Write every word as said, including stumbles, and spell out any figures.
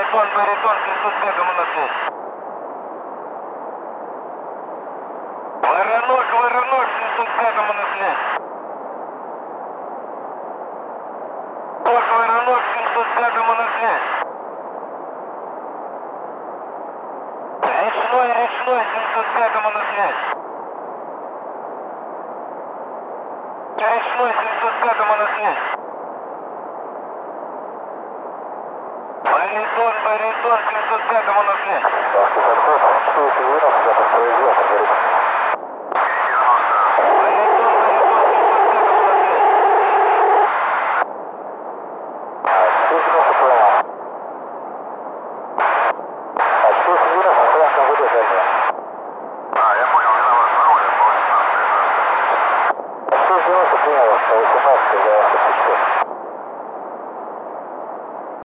Баритон, баритон, семьсот пятому на связь. Воронок, воронок, семьсот пятому на связь. Ток, воронок, семьсот пятому на связь. Речной, речной, семьсот пятому на связь. Речной, семьсот пятому на связь. Баритон, баритон, семьсот пятому на связь. Да, семьсот пять, что это верно, я подтверждаю,